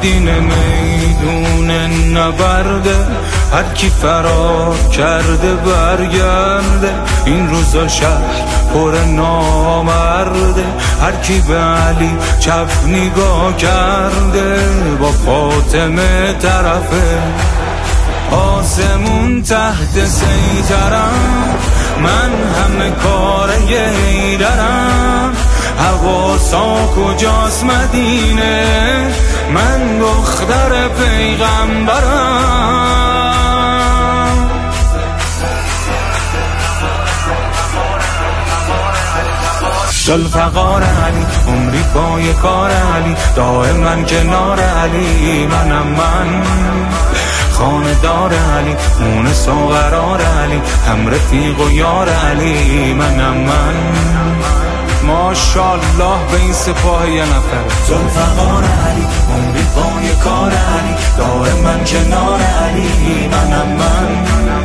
دین میدون نبرده، هر کی فرار کرده برگرده. این روزا شهر پر نامرده، هر کی به علی چپ نگاه کرده با فاطمه طرفه. آسمون تحت سیطرم، من همه کار حیدرم. حواسا کجاست مدینه، من دختر پیغمبرم. ذوالفقار علی، عمری پای کار علی، دائما کنار علی. منم من، خاندار علی، مونس و قرار علی، هم رفیق و یار علی. منم من، ماشاءالله به این سپاه یه نفر. ذوالفقار علی، عمری پای کار علی، دائما کنار علی. منم من.